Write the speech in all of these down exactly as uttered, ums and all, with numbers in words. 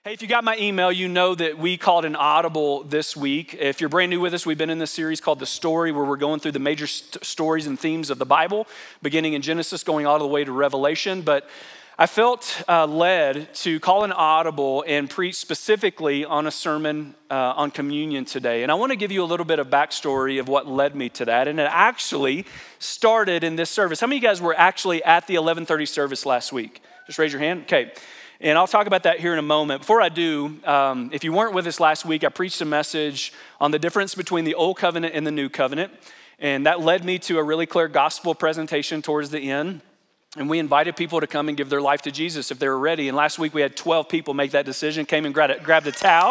Hey, if you got my email, you know that we called an audible this week. If you're brand new with us, we've been in this series called The Story, where we're going through the major st- stories and themes of the Bible, beginning in Genesis, going all the way to Revelation. But I felt uh, led to call an audible and preach specifically on a sermon uh, on communion today. And I want to give you a little bit of backstory of what led me to that. And it actually started in this service. How many of you guys were actually at the eleven thirty service last week? Just raise your hand. Okay. And I'll talk about that here in a moment. Before I do, um, if you weren't with us last week, I preached a message on the difference between the old covenant and the new covenant. And that led me to a really clear gospel presentation towards the end. And we invited people to come and give their life to Jesus if they were ready. And last week we had twelve people make that decision, came and grabbed a, grabbed a towel.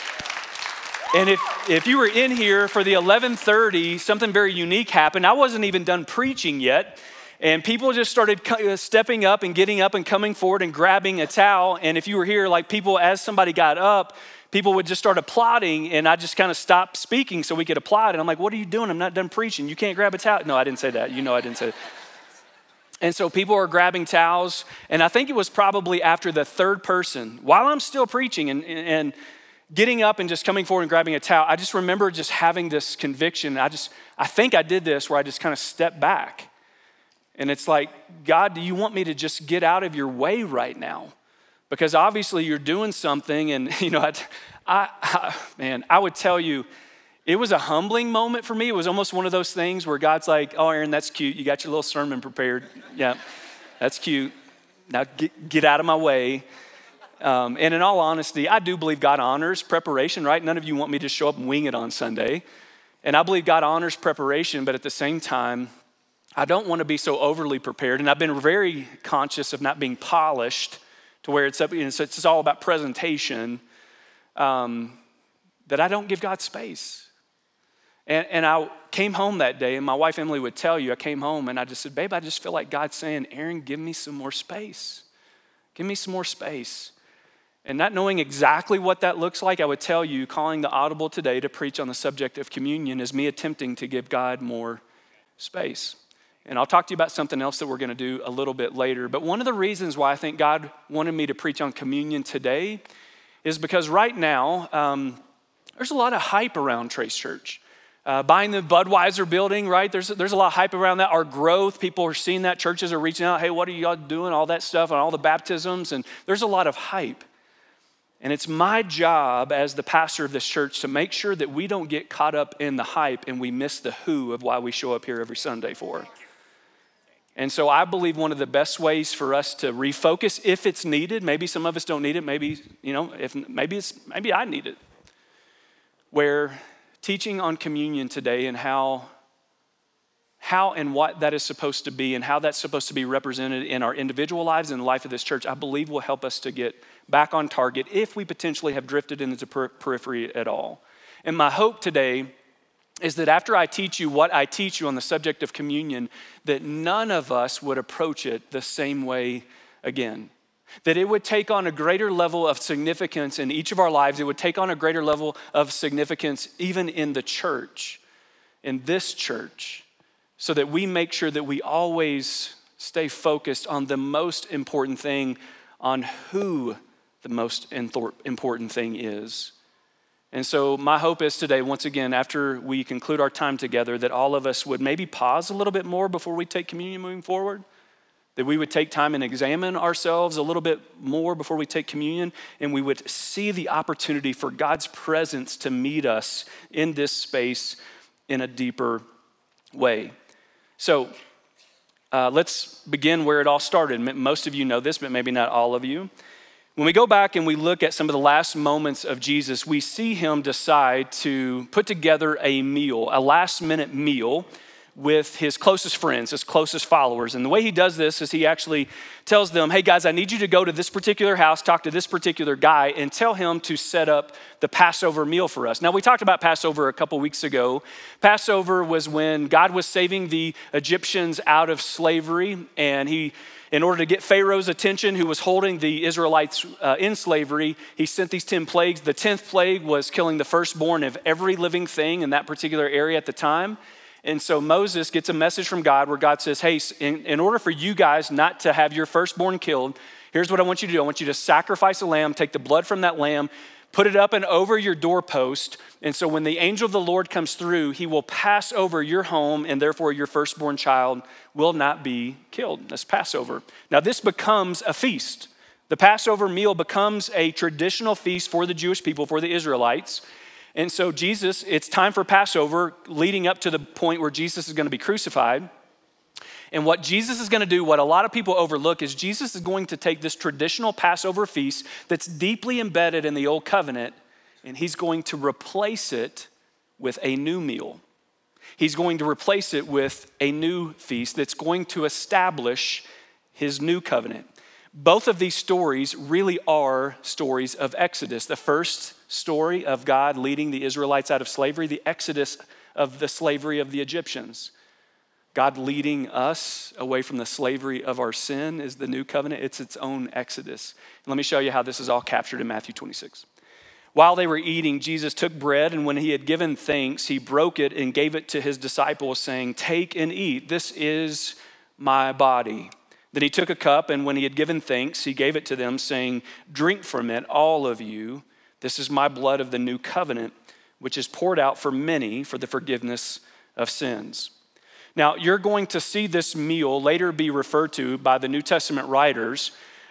And if, if you were in here for the eleven thirty, something very unique happened. I wasn't even done preaching yet. And people just started stepping up and getting up and coming forward and grabbing a towel. And if you were here, like people, as somebody got up, people would just start applauding. And I just kind of stopped speaking so we could applaud. And I'm like, what are you doing? I'm not done preaching. You can't grab a towel. No, I didn't say that. You know I didn't say that. And so people are grabbing towels. And I think it was probably after the third person, while I'm still preaching and, and getting up and just coming forward and grabbing a towel, I just remember just having this conviction. I just, I think I did this where I just kind of stepped back. And it's like, God, do you want me to just get out of your way right now? Because obviously you're doing something. And, you know, I, I, I, man, I would tell you, it was a humbling moment for me. It was almost one of those things where God's like, oh, Aaron, that's cute. You got your little sermon prepared. Yeah, that's cute. Now get, get out of my way. Um, and in all honesty, I do believe God honors preparation, right? None of you want me to show up and wing it on Sunday. And I believe God honors preparation, but at the same time, I don't want to be so overly prepared, and I've been very conscious of not being polished to where it's up, you know, so it's all about presentation, um, that I don't give God space. And, and I came home that day, and my wife Emily would tell you, I came home and I just said, babe, I just feel like God's saying, Aaron, give me some more space. Give me some more space. And not knowing exactly what that looks like, I would tell you, calling the audible today to preach on the subject of communion is me attempting to give God more space. And I'll talk to you about something else that we're going to do a little bit later. But one of the reasons why I think God wanted me to preach on communion today is because right now, um, there's a lot of hype around Trace Church. Uh, buying the Budweiser building, right? There's, there's a lot of hype around that. Our growth, people are seeing that. Churches are reaching out, hey, what are y'all doing? All that stuff and all the baptisms. And there's a lot of hype. And it's my job as the pastor of this church to make sure that we don't get caught up in the hype and we miss the who of why we show up here every Sunday for. And so I believe one of the best ways for us to refocus, if it's needed, maybe some of us don't need it, maybe, you know, if maybe it's maybe I need it. Where teaching on communion today and how, how and what that is supposed to be and how that's supposed to be represented in our individual lives and the life of this church, I believe will help us to get back on target if we potentially have drifted into the per- periphery at all. And my hope today is that after I teach you what I teach you on the subject of communion, that none of us would approach it the same way again. That it would take on a greater level of significance in each of our lives. It would take on a greater level of significance even in the church, in this church, so that we make sure that we always stay focused on the most important thing, on who the most important thing is. And so my hope is today, once again, after we conclude our time together, that all of us would maybe pause a little bit more before we take communion moving forward, that we would take time and examine ourselves a little bit more before we take communion, and we would see the opportunity for God's presence to meet us in this space in a deeper way. So uh, let's begin where it all started. Most of you know this, but maybe not all of you. When we go back and we look at some of the last moments of Jesus, we see him decide to put together a meal, a last minute meal with his closest friends, his closest followers. And the way he does this is he actually tells them, hey guys, I need you to go to this particular house, talk to this particular guy, and tell him to set up the Passover meal for us. Now, we talked about Passover a couple weeks ago. Passover was when God was saving the Egyptians out of slavery, and he in order to get Pharaoh's attention, who was holding the Israelites uh, in slavery, he sent these ten plagues. The tenth plague was killing the firstborn of every living thing in that particular area at the time. And so Moses gets a message from God where God says, hey, in, in order for you guys not to have your firstborn killed, Here's what I want you to do. I want you to sacrifice a lamb, take the blood from that lamb, put it up and over your doorpost. And so when the angel of the Lord comes through, he will pass over your home, and therefore your firstborn child will not be killed. That's Passover. Now this becomes a feast. The Passover meal becomes a traditional feast for the Jewish people, for the Israelites. And so Jesus, it's time for Passover, leading up to the point where Jesus is going to be crucified. And what Jesus is going to do, what a lot of people overlook, is Jesus is going to take this traditional Passover feast that's deeply embedded in the Old Covenant, and he's going to replace it with a new meal. He's going to replace it with a new feast that's going to establish his new covenant. Both of these stories really are stories of Exodus. The first story of God leading the Israelites out of slavery, the Exodus of the slavery of the Egyptians. God leading us away from the slavery of our sin is the new covenant. It's its own Exodus. And let me show you how this is all captured in Matthew twenty-six. While they were eating, Jesus took bread, and when he had given thanks, he broke it and gave it to his disciples, saying, "Take and eat. This is my body." Then he took a cup, and when he had given thanks, he gave it to them, saying, "Drink from it, all of you. This is my blood of the new covenant, which is poured out for many for the forgiveness of sins." Now, you're going to see this meal later be referred to by the New Testament writers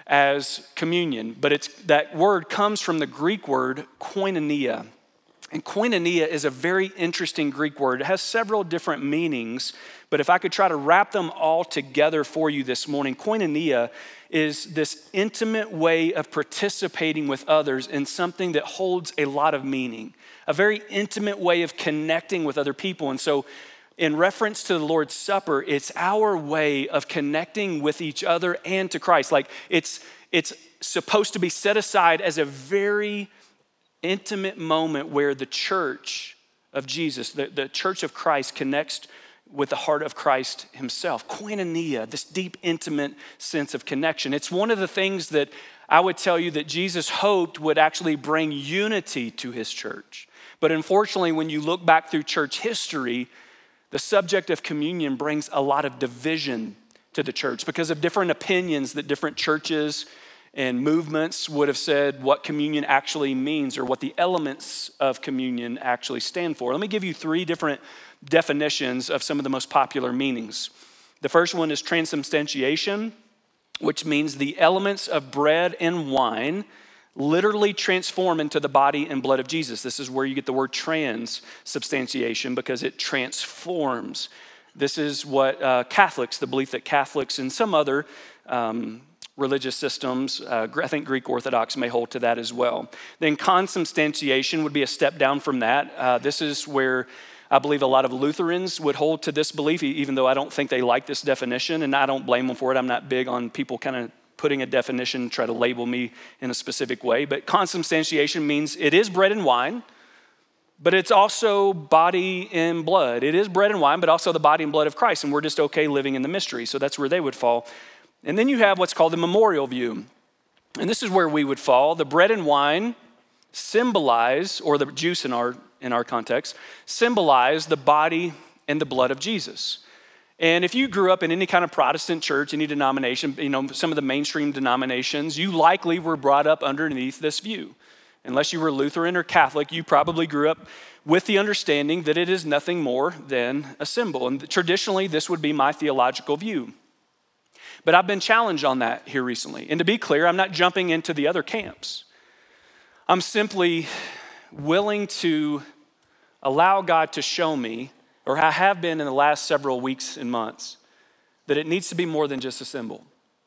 as communion, but it's that word comes from the Greek word koinonia. And koinonia is a very interesting Greek word. It has several different meanings, but if I could try to wrap them all together for you this morning, koinonia is this intimate way of participating with others in something that holds a lot of meaning, a very intimate way of connecting with other people. And so in reference to the Lord's Supper, it's our way of connecting with each other and to Christ. Like it's, it's supposed to be set aside as a very intimate moment where the church of Jesus, the, the church of Christ, connects with the heart of Christ himself. Koinonia, this deep, intimate sense of connection. It's one of the things that I would tell you that Jesus hoped would actually bring unity to his church. But unfortunately, when you look back through church history, the subject of communion brings a lot of division to the church because of different opinions that different churches and movements would have said what communion actually means or what the elements of communion actually stand for. Let me give you three different definitions of some of the most popular meanings. The first one is transubstantiation, which means the elements of bread and wine literally transform into the body and blood of Jesus. This is where you get the word transubstantiation because it transforms. This is what uh, Catholics, the belief that Catholics and some other um, religious systems, uh, I think Greek Orthodox may hold to that as well. Then consubstantiation would be a step down from that. Uh, this is where I believe a lot of Lutherans would hold to this belief, even though I don't think they like this definition, and I don't blame them for it. I'm not big on people kind of putting a definition, try to label me in a specific way. But consubstantiation means it is bread and wine, but it's also body and blood. It is bread and wine, but also the body and blood of Christ, and we're just okay living in the mystery. So that's where they would fall. And then you have what's called the memorial view. And this is where we would fall. The bread and wine symbolize, or the juice in our, in our context, symbolize the body and the blood of Jesus. And if you grew up in any kind of Protestant church, any denomination, you know, some of the mainstream denominations, you likely were brought up underneath this view. Unless you were Lutheran or Catholic, you probably grew up with the understanding that it is nothing more than a symbol. And traditionally, this would be my theological view. But I've been challenged on that here recently. And to be clear, I'm not jumping into the other camps. I'm simply willing to allow God to show me, or I have been in the last several weeks and months, that it needs to be more than just a symbol.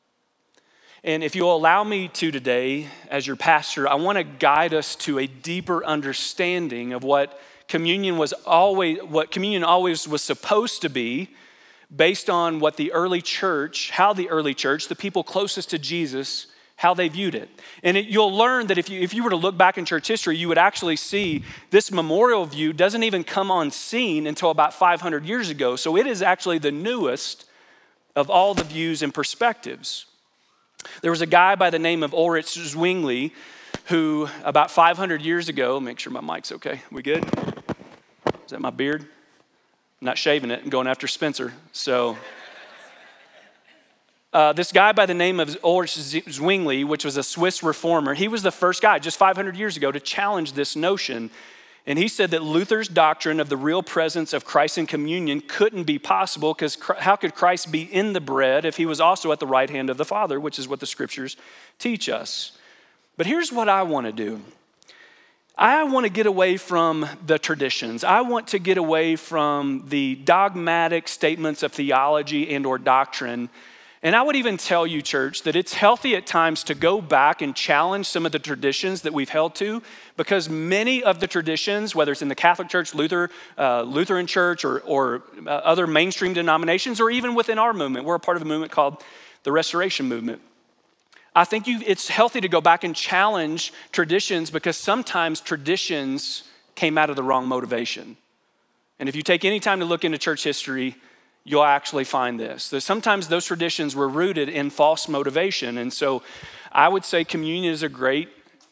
And if you'll allow me to today, as your pastor, I want to guide us to a deeper understanding of what communion was always, what communion always was supposed to be, based on what the early church, how the early church, the people closest to Jesus, how they viewed it. And it, you'll learn that if you, if you were to look back in church history, you would actually see this memorial view doesn't even come on scene until about five hundred years ago. So it is actually the newest of all the views and perspectives. There was a guy by the name of Ulrich Zwingli who about five hundred years ago, make sure my mic's okay, we good? Is that my beard? I'm not shaving it and going after Spencer, so Uh, this guy by the name of Ulrich Zwingli, which was a Swiss reformer, he was the first guy just five hundred years ago to challenge this notion. And he said that Luther's doctrine of the real presence of Christ in communion couldn't be possible because how could Christ be in the bread if he was also at the right hand of the Father, which is what the scriptures teach us. But here's what I want to do. I want to get away from the traditions. I want to get away from the dogmatic statements of theology and or doctrine. And I would even tell you, church, that it's healthy at times to go back and challenge some of the traditions that we've held to, because many of the traditions, whether it's in the Catholic Church, Luther, uh, Lutheran Church, or, or uh, other mainstream denominations, or even within our movement, we're a part of a movement called the Restoration Movement. I think you, it's healthy to go back and challenge traditions because sometimes traditions came out of the wrong motivation. And if you take any time to look into church history, you'll actually find this. That sometimes those traditions were rooted in false motivation. And so I would say communion is a great,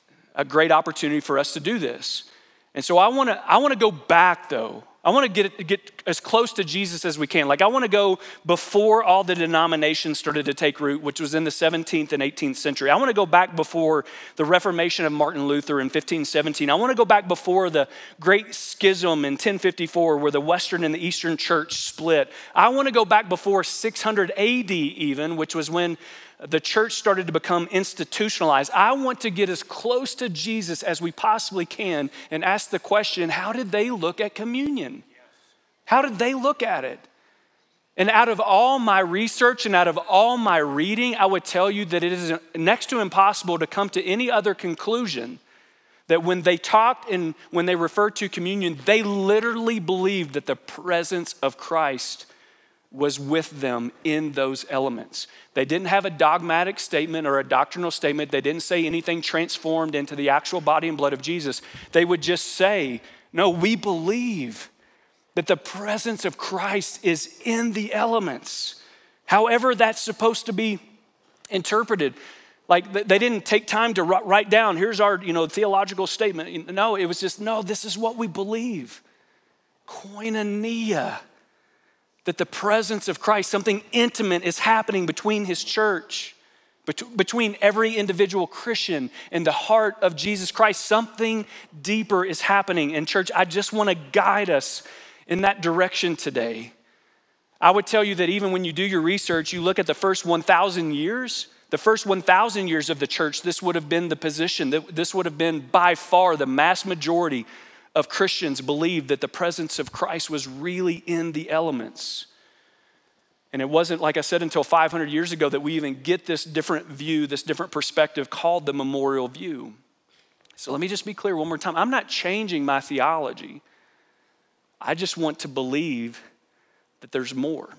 a great opportunity for us to do this. And so I wanna, I wanna go back though. I wanna get, get as close to Jesus as we can. Like I wanna go before all the denominations started to take root, which was in the seventeenth and eighteenth century. I wanna go back before the Reformation of Martin Luther in fifteen seventeen. I wanna go back before the Great Schism in ten fifty-four, where the Western and the Eastern Church split. I wanna go back before six hundred A D even, which was when the church started to become institutionalized. I want to get as close to Jesus as we possibly can and ask the question, how did they look at communion? How did they look at it? And out of all my research and out of all my reading, I would tell you that it is next to impossible to come to any other conclusion that when they talked and when they referred to communion, they literally believed that the presence of Christ was with them in those elements. They didn't have a dogmatic statement or a doctrinal statement. They didn't say anything transformed into the actual body and blood of Jesus. They would just say, no, we believe that the presence of Christ is in the elements. However that's supposed to be interpreted. Like they didn't take time to write down, here's our you know, theological statement. No, it was just, no, this is what we believe. Koinonia. That the presence of Christ, something intimate is happening between his church, bet- between every individual Christian and the heart of Jesus Christ. Something deeper is happening. And church, I just want to guide us in that direction today. I would tell you that even when you do your research, you look at the first one thousand years, the first one thousand years of the church, this would have been the position, that this would have been by far the mass majority of Christians believed that the presence of Christ was really in the elements. And it wasn't, like I said, until five hundred years ago that we even get this different view, this different perspective called the memorial view. So let me just be clear one more time. I'm not changing my theology. I just want to believe that there's more.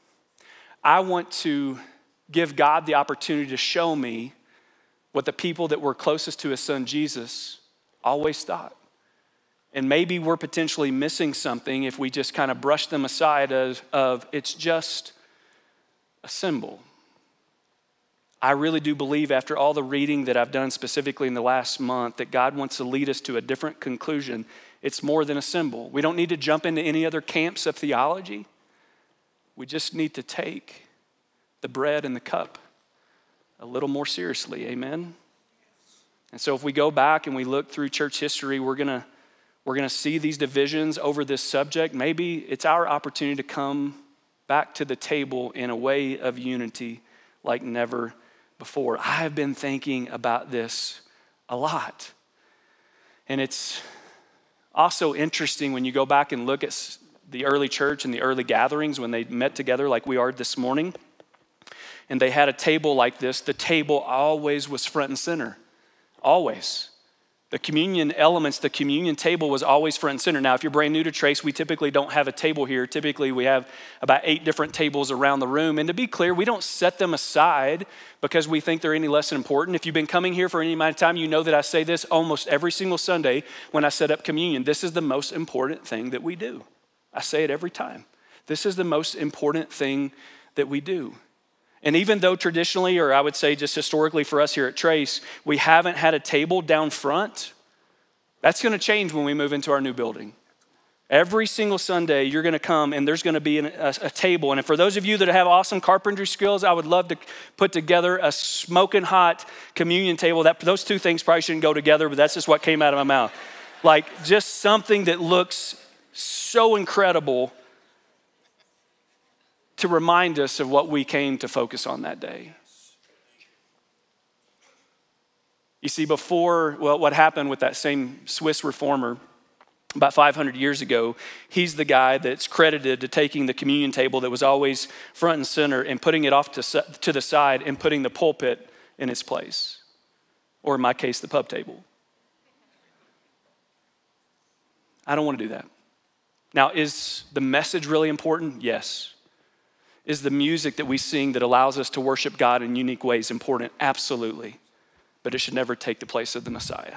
I want to give God the opportunity to show me what the people that were closest to his son Jesus always thought. And maybe we're potentially missing something if we just kind of brush them aside as of it's just a symbol. I really do believe after all the reading that I've done specifically in the last month that God wants to lead us to a different conclusion. It's more than a symbol. We don't need to jump into any other camps of theology. We just need to take the bread and the cup a little more seriously, amen? And so if we go back and we look through church history, we're gonna We're gonna see these divisions over this subject. Maybe it's our opportunity to come back to the table in a way of unity like never before. I have been thinking about this a lot. And it's also interesting when you go back and look at the early church and the early gatherings when they met together like we are this morning, and they had a table like this. The table always was front and center, always. The communion elements, the communion table was always front and center. Now, if you're brand new to Trace, we typically don't have a table here. Typically, we have about eight different tables around the room. And to be clear, we don't set them aside because we think they're any less important. If you've been coming here for any amount of time, you know that I say this almost every single Sunday when I set up communion. This is the most important thing that we do. I say it every time. This is the most important thing that we do. And even though traditionally, or I would say just historically for us here at Trace, we haven't had a table down front, that's gonna change when we move into our new building. Every single Sunday, you're going to come and there's going to be an, a, a table. And for those of you that have awesome carpentry skills, I would love to put together a smoking hot communion table. That those two things probably shouldn't go together, but that's just what came out of my mouth. Like just something that looks so incredible to remind us of what we came to focus on that day. You see, before, well, what happened with that same Swiss reformer, about five hundred years ago, he's the guy that's credited to taking the communion table that was always front and center and putting it off to, to the side and putting the pulpit in its place. Or in my case, the pub table. I don't want to do that. Now, is the message really important? Yes. Is the music that we sing that allows us to worship God in unique ways important? Absolutely. But it should never take the place of the Messiah.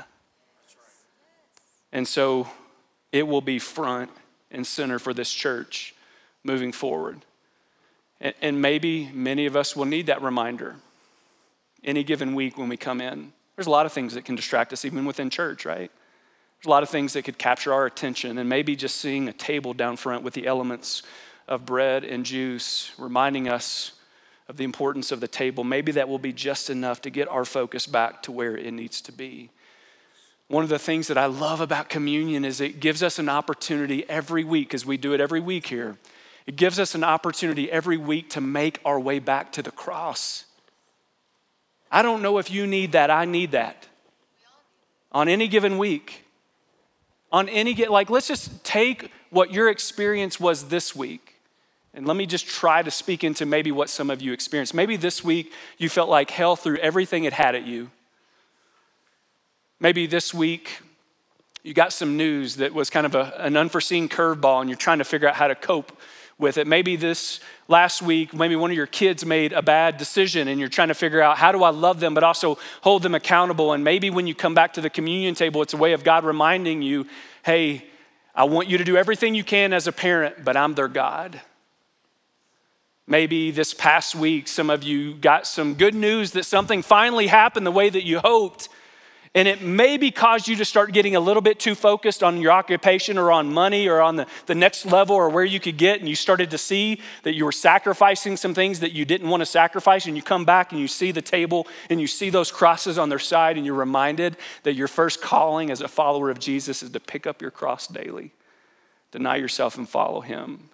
And so, it will be front and center for this church moving forward. And, and maybe many of us will need that reminder any given week when we come in. There's a lot of things that can distract us even within church, right? There's a lot of things that could capture our attention, and maybe just seeing a table down front with the elements of bread and juice reminding us of the importance of the table, maybe that will be just enough to get our focus back to where it needs to be. One of the things that I love about communion is it gives us an opportunity every week, because we do it every week here. It gives us an opportunity every week to make our way back to the cross. I don't know if you need that. I need that. On any given week. On any, like, let's just take what your experience was this week. And let me just try to speak into maybe what some of you experienced. Maybe this week you felt like hell threw everything it had at you. Maybe this week you got some news that was kind of a, an unforeseen curveball and you're trying to figure out how to cope with it. Maybe this last week, maybe one of your kids made a bad decision and you're trying to figure out how do I love them but also hold them accountable. And maybe when you come back to the communion table, it's a way of God reminding you, hey, I want you to do everything you can as a parent, but I'm their God. Maybe this past week, some of you got some good news that something finally happened the way that you hoped. And it maybe caused you to start getting a little bit too focused on your occupation or on money or on the, the next level or where you could get. And you started to see that you were sacrificing some things that you didn't want to sacrifice. And you come back and you see the table and you see those crosses on their side. And you're reminded that your first calling as a follower of Jesus is to pick up your cross daily, deny yourself and follow him.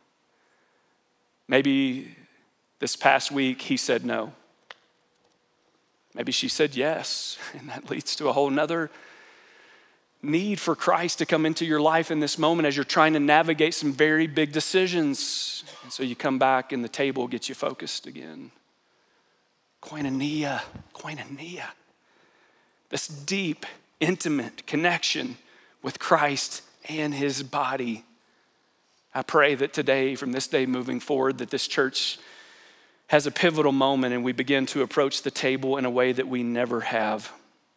Maybe this past week he said no. Maybe she said yes, and that leads to a whole nother need for Christ to come into your life in this moment as you're trying to navigate some very big decisions. And so you come back and the table gets you focused again. Koinonia, koinonia. This deep, intimate connection with Christ and his body. I pray that today, from this day moving forward, that this church has a pivotal moment and we begin to approach the table in a way that we never have.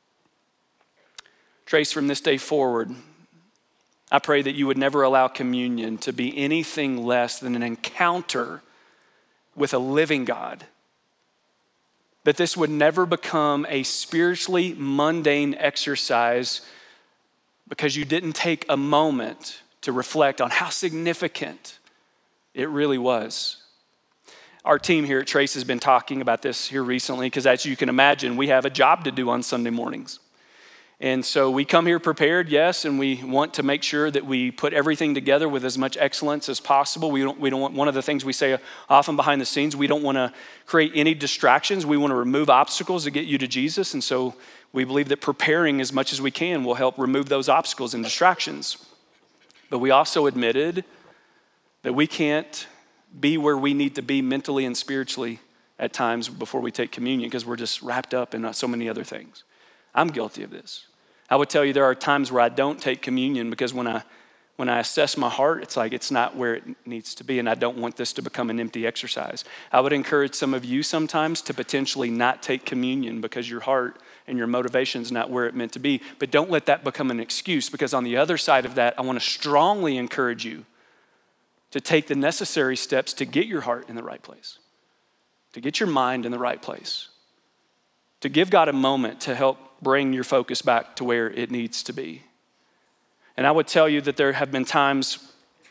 Trace, from this day forward, I pray that you would never allow communion to be anything less than an encounter with a living God. That this would never become a spiritually mundane exercise because you didn't take a moment to reflect on how significant it really was. Our team here at Trace has been talking about this here recently because, as you can imagine, we have a job to do on Sunday mornings. And so we come here prepared, yes, and we want to make sure that we put everything together with as much excellence as possible. We don't, we don't want, one of the things we say often behind the scenes, we don't want to create any distractions. We want to remove obstacles to get you to Jesus. And so we believe that preparing as much as we can will help remove those obstacles and distractions. But we also admitted that we can't be where we need to be mentally and spiritually at times before we take communion because we're just wrapped up in so many other things. I'm guilty of this. I would tell you there are times where I don't take communion because when I when I assess my heart, it's like it's not where it needs to be, and I don't want this to become an empty exercise. I would encourage some of you sometimes to potentially not take communion because your heart and your motivation is not where it meant to be, but don't let that become an excuse, because on the other side of that, I want to strongly encourage you to take the necessary steps to get your heart in the right place, to get your mind in the right place, to give God a moment to help bring your focus back to where it needs to be. And I would tell you that there have been times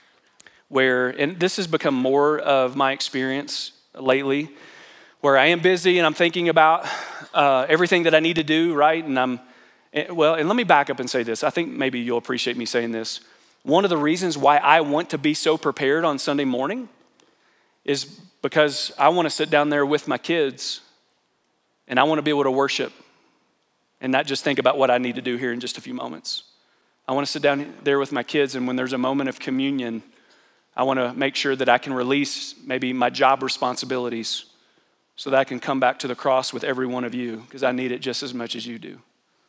where, and this has become more of my experience lately, where I am busy and I'm thinking about uh, everything that I need to do, right? And I'm, well, and let me back up and say this. I think maybe you'll appreciate me saying this. One of the reasons why I want to be so prepared on Sunday morning is because I want to sit down there with my kids and I want to be able to worship and not just think about what I need to do here in just a few moments. I want to sit down there with my kids, and when there's a moment of communion, I want to make sure that I can release maybe my job responsibilities so that I can come back to the cross with every one of you, because I need it just as much as you do.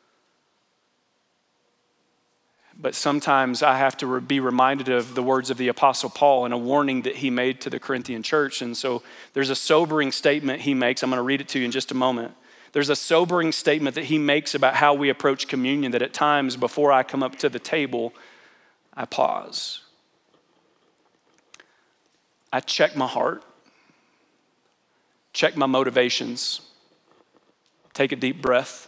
But sometimes I have to be reminded of the words of the Apostle Paul and a warning that he made to the Corinthian church. And so there's a sobering statement he makes. I'm going to read it to you in just a moment. There's a sobering statement that he makes about how we approach communion, that at times before I come up to the table, I pause. I check my heart, check my motivations, take a deep breath,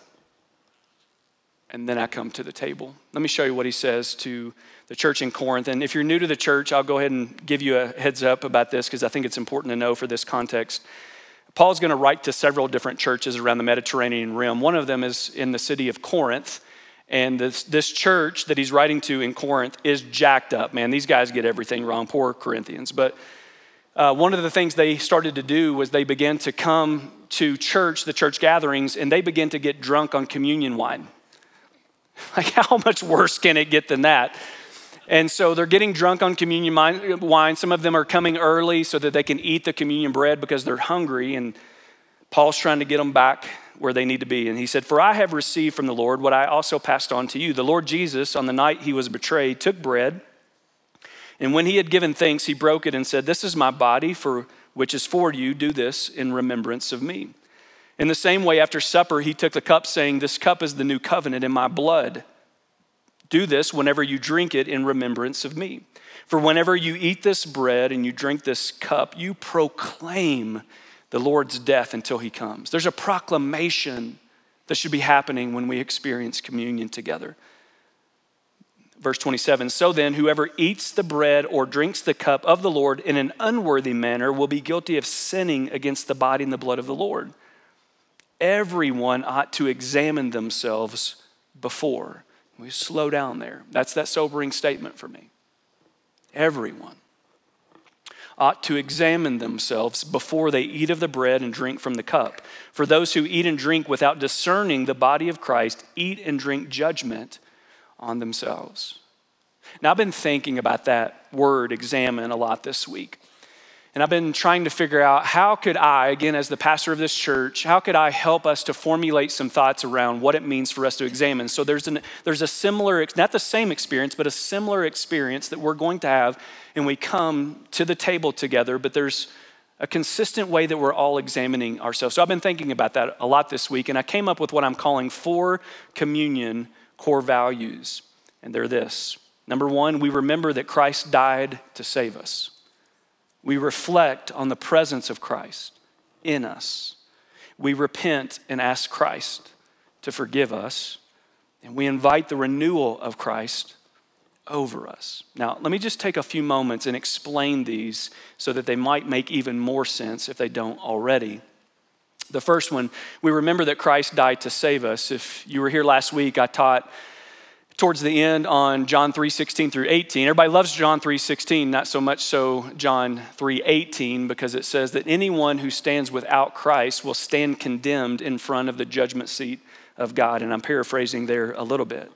and then I come to the table. Let me show you what he says to the church in Corinth. And if you're new to the church, I'll go ahead and give you a heads up about this because I think it's important to know for this context. Paul's going to write to several different churches around the Mediterranean rim. One of them is in the city of Corinth. And this, this church that he's writing to in Corinth is jacked up, man. These guys get everything wrong, poor Corinthians. But uh, one of the things they started to do was they began to come to church, the church gatherings, and they began to get drunk on communion wine. Like, how much worse can it get than that? And so they're getting drunk on communion wine. Some of them are coming early so that they can eat the communion bread because they're hungry. And Paul's trying to get them back where they need to be. And he said, "For I have received from the Lord what I also passed on to you. The Lord Jesus, on the night he was betrayed, took bread. And when he had given thanks, he broke it and said, 'This is my body, for which is for you. Do this in remembrance of me.' In the same way, after supper, he took the cup, saying, 'This cup is the new covenant in my blood. Do this whenever you drink it in remembrance of me. For whenever you eat this bread and you drink this cup, you proclaim the Lord's death until he comes.'" There's a proclamation that should be happening when we experience communion together. Verse twenty-seven, "So then, whoever eats the bread or drinks the cup of the Lord in an unworthy manner will be guilty of sinning against the body and the blood of the Lord. Everyone ought to examine themselves before." We slow down there. That's that sobering statement for me. Everyone ought to examine themselves before they eat of the bread and drink from the cup. For those who eat and drink without discerning the body of Christ eat and drink judgment on themselves. Now, I've been thinking about that word examine a lot this week. And I've been trying to figure out how could I, again, as the pastor of this church, how could I help us to formulate some thoughts around what it means for us to examine? So there's an there's a similar, not the same experience, but a similar experience that we're going to have when we come to the table together, but there's a consistent way that we're all examining ourselves. So I've been thinking about that a lot this week, and I came up with what I'm calling four communion core values. And they're this. Number one, we remember that Christ died to save us. We reflect on the presence of Christ in us. We repent and ask Christ to forgive us. And we invite the renewal of Christ over us. Now, let me just take a few moments and explain these so that they might make even more sense if they don't already. The first one, we remember that Christ died to save us. If you were here last week, I taught towards the end on John three sixteen through eighteen. Everybody loves John three sixteen, not so much so John three eighteen, because it says that anyone who stands without Christ will stand condemned in front of the judgment seat of God. And I'm paraphrasing there a little bit.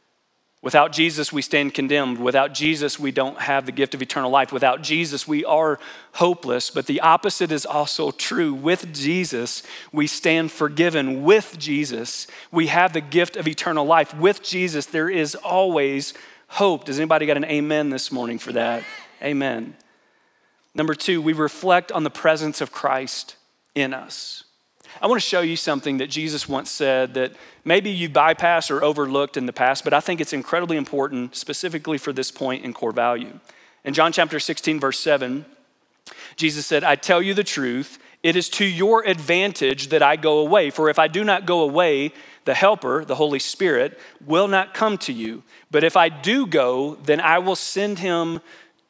Without Jesus, we stand condemned. Without Jesus, we don't have the gift of eternal life. Without Jesus, we are hopeless. But the opposite is also true. With Jesus, we stand forgiven. With Jesus, we have the gift of eternal life. With Jesus, there is always hope. Does anybody got an amen this morning for that? Amen. Number two, we reflect on the presence of Christ in us. I want to show you something that Jesus once said that maybe you bypassed or overlooked in the past, but I think it's incredibly important specifically for this point in core value. In John chapter sixteen, verse seven, Jesus said, "I tell you the truth, it is to your advantage that I go away. For if I do not go away, the Helper, the Holy Spirit, will not come to you. But if I do go, then I will send him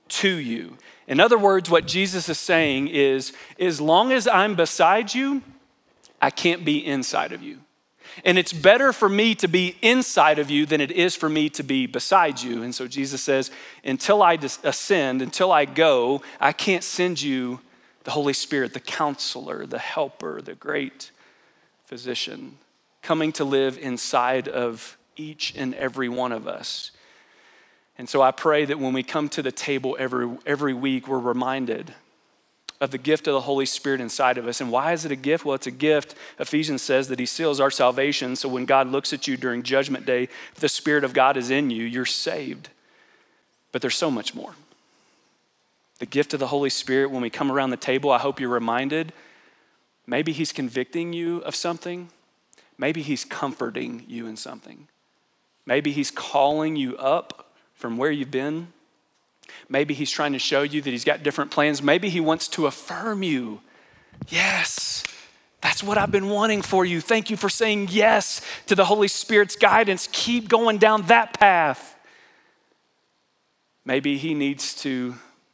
to you. In other words, what Jesus is saying is, as long as I'm beside you, I can't be inside of you. And it's better for me to be inside of you than it is for me to be beside you. And so Jesus says, until I ascend, until I go, I can't send you the Holy Spirit, the counselor, the helper, the great physician, coming to live inside of each and every one of us. And so I pray that when we come to the table every, every week, we're reminded of the gift of the Holy Spirit inside of us. And why is it a gift? Well, it's a gift. Ephesians says that he seals our salvation. So when God looks at you during Judgment Day, if the Spirit of God is in you, you're saved. But there's so much more. The gift of the Holy Spirit, when we come around the table, I hope you're reminded, maybe he's convicting you of something. Maybe he's comforting you in something. Maybe he's calling you up from where you've been. Maybe he's trying to show you that he's got different plans. Maybe he wants to affirm you. Yes, that's what I've been wanting for you. Thank you for saying yes to the Holy Spirit's guidance. Keep going down that path. Maybe he needs to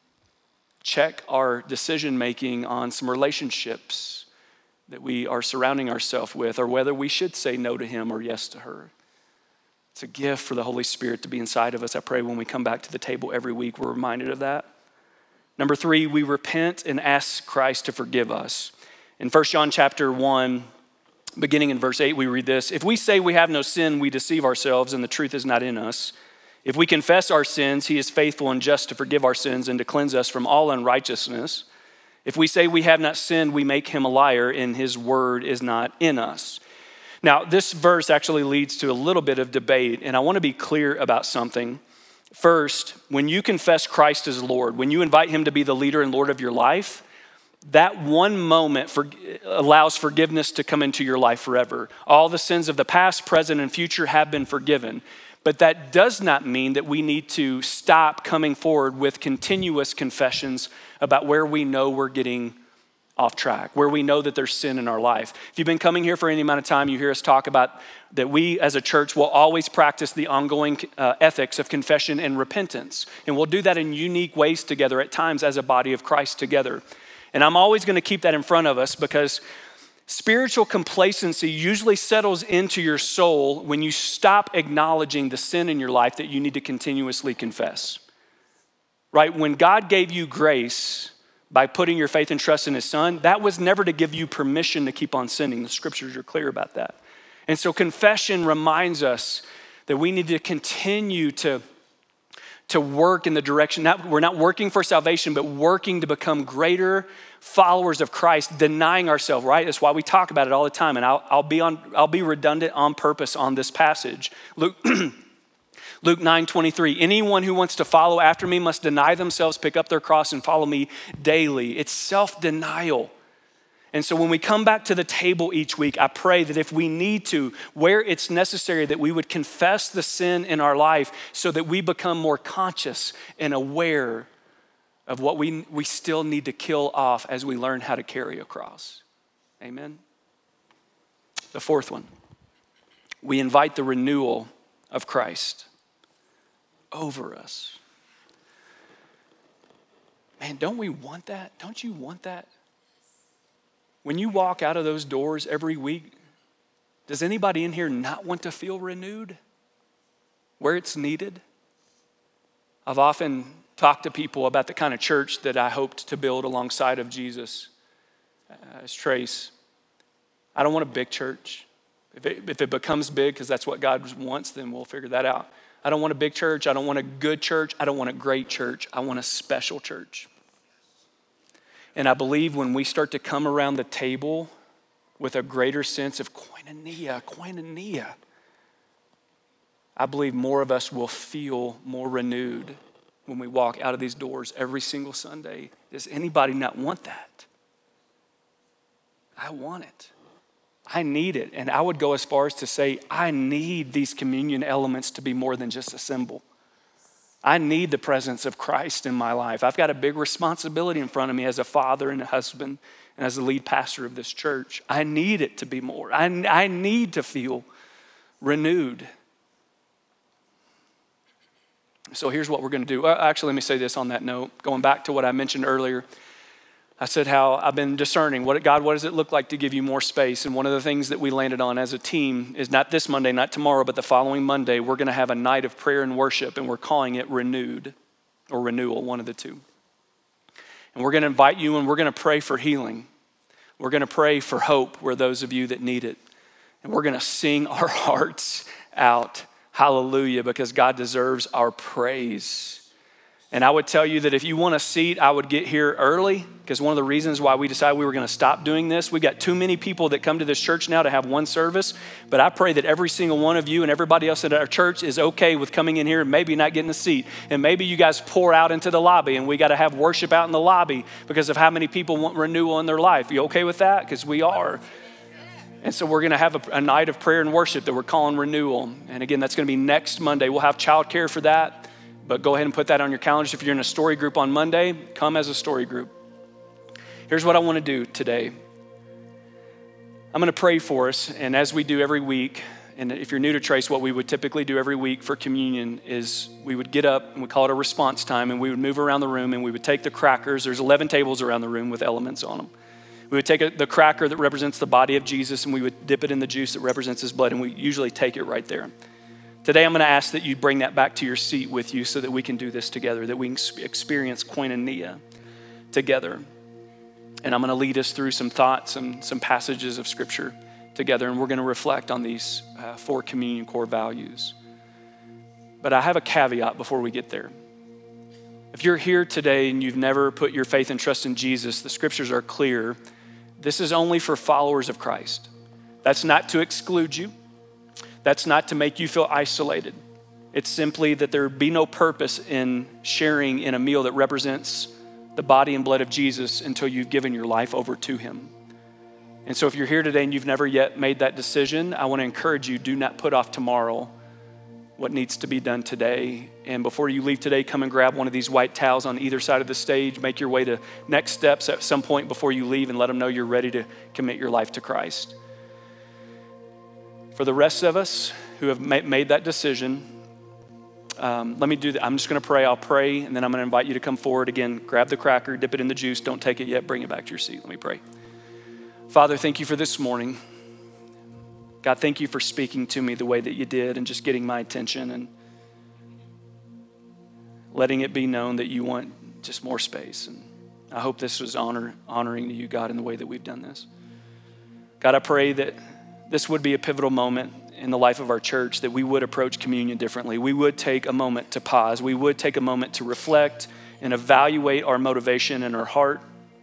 check our decision-making on some relationships that we are surrounding ourselves with, or whether we should say no to him or yes to her. It's a gift for the Holy Spirit to be inside of us. I pray when we come back to the table every week, we're reminded of that. Number three, we repent and ask Christ to forgive us. In First John chapter one, beginning in verse eight, we read this: if we say we have no sin, we deceive ourselves and the truth is not in us. If we confess our sins, he is faithful and just to forgive our sins and to cleanse us from all unrighteousness. If we say we have not sinned, we make him a liar and his word is not in us. Now, this verse actually leads to a little bit of debate, and I want to be clear about something. First, when you confess Christ as Lord, when you invite him to be the leader and Lord of your life, that one moment for, allows forgiveness to come into your life forever. All the sins of the past, present, and future have been forgiven. But that does not mean that we need to stop coming forward with continuous confessions about where we know we're getting off track, where we know that there's sin in our life. If you've been coming here for any amount of time, you hear us talk about that we as a church will always practice the ongoing uh, ethics of confession and repentance. And we'll do that in unique ways together at times as a body of Christ together. And I'm always going to keep that in front of us because spiritual complacency usually settles into your soul when you stop acknowledging the sin in your life that you need to continuously confess. Right? When God gave you grace by putting your faith and trust in his son, that was never to give you permission to keep on sinning. The scriptures are clear about that. And so confession reminds us that we need to continue to, to work in the direction, not, we're not working for salvation, but working to become greater followers of Christ, denying ourselves, right? That's why we talk about it all the time. And I'll, I'll be on, I'll be redundant on purpose on this passage. Luke, Luke nine twenty-three, anyone who wants to follow after me must deny themselves, pick up their cross and follow me daily. It's self-denial. And so when we come back to the table each week, I pray that if we need to, where it's necessary, that we would confess the sin in our life so that we become more conscious and aware of what we, we still need to kill off as we learn how to carry a cross. Amen. The fourth one, we invite the renewal of Christ over us. Man, don't we want that? Don't you want that? When you walk out of those doors every week, does anybody in here not want to feel renewed where it's needed? I've often talked to people about the kind of church that I hoped to build alongside of Jesus uh, as Trace. I don't want a big church. If it, if it becomes big because that's what God wants, then we'll figure that out. I don't want a big church. I don't want a good church. I don't want a great church. I want a special church. And I believe when we start to come around the table with a greater sense of koinonia, koinonia, I believe more of us will feel more renewed when we walk out of these doors every single Sunday. Does anybody not want that? I want it. I need it. And I would go as far as to say, I need these communion elements to be more than just a symbol. I need the presence of Christ in my life. I've got a big responsibility in front of me as a father and a husband and as the lead pastor of this church. I need it to be more. I, I need to feel renewed. So here's what we're going to do. Well, actually, let me say this on that note. Going back to what I mentioned earlier, I said how I've been discerning. What, God, what does it look like to give you more space? And one of the things that we landed on as a team is not this Monday, not tomorrow, but the following Monday, we're going to have a night of prayer and worship, and we're calling it Renewed or Renewal, one of the two. And we're going to invite you, and we're going to pray for healing. We're going to pray for hope where those of you that need it. And we're going to sing our hearts out. Hallelujah, because God deserves our praise. And I would tell you that if you want a seat, I would get here early, because one of the reasons why we decided we were going to stop doing this, we've got too many people that come to this church now to have one service. But I pray that every single one of you and everybody else at our church is okay with coming in here and maybe not getting a seat. And maybe you guys pour out into the lobby, and we got to have worship out in the lobby because of how many people want renewal in their life. You okay with that? Because we are. And so we're going to have a, a night of prayer and worship that we're calling Renewal. And again, that's going to be next Monday. We'll have childcare for that. But go ahead and put that on your calendars. If you're in a story group on Monday, come as a story group. Here's what I want to do today. I'm going to pray for us. And as we do every week, and if you're new to Trace, what we would typically do every week for communion is we would get up and we call it a response time, and we would move around the room and we would take the crackers. There's eleven tables around the room with elements on them. We would take a, the cracker that represents the body of Jesus, and we would dip it in the juice that represents his blood, and we usually take it right there. Today, I'm going to ask that you bring that back to your seat with you so that we can do this together, that we can experience koinonia together. And I'm going to lead us through some thoughts and some passages of Scripture together, and we're going to reflect on these uh, four communion core values. But I have a caveat before we get there. If you're here today and you've never put your faith and trust in Jesus, the Scriptures are clear. This is only for followers of Christ. That's not to exclude you. That's not to make you feel isolated. It's simply that there be no purpose in sharing in a meal that represents the body and blood of Jesus until you've given your life over to him. And so if you're here today and you've never yet made that decision, I want to encourage you, do not put off tomorrow what needs to be done today. And before you leave today, come and grab one of these white towels on either side of the stage. Make your way to next steps at some point before you leave, and let them know you're ready to commit your life to Christ. For the rest of us who have made that decision, um, let me do that. I'm just going to pray. I'll pray, and then I'm going to invite you to come forward. Again, grab the cracker, dip it in the juice. Don't take it yet. Bring it back to your seat. Let me pray. Father, thank you for this morning. God, thank you for speaking to me the way that you did and just getting my attention and letting it be known that you want just more space. And I hope this was honor, honoring to you, God, in the way that we've done this. God, I pray that this would be a pivotal moment in the life of our church, that we would approach communion differently. We would take a moment to pause. We would take a moment to reflect and evaluate our motivation and our heart.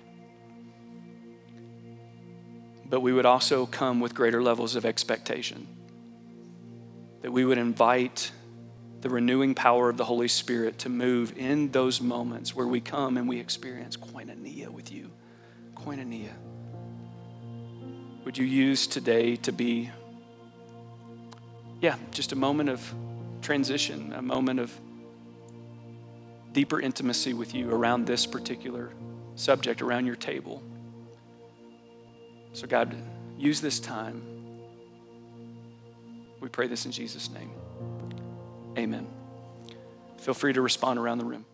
But we would also come with greater levels of expectation. That we would invite the renewing power of the Holy Spirit to move in those moments where we come and we experience koinonia with you. Koinonia. Would you use today to be, yeah, just a moment of transition, a moment of deeper intimacy with you around this particular subject, around your table. So God, use this time. We pray this in Jesus' name. Amen. Feel free to respond around the room.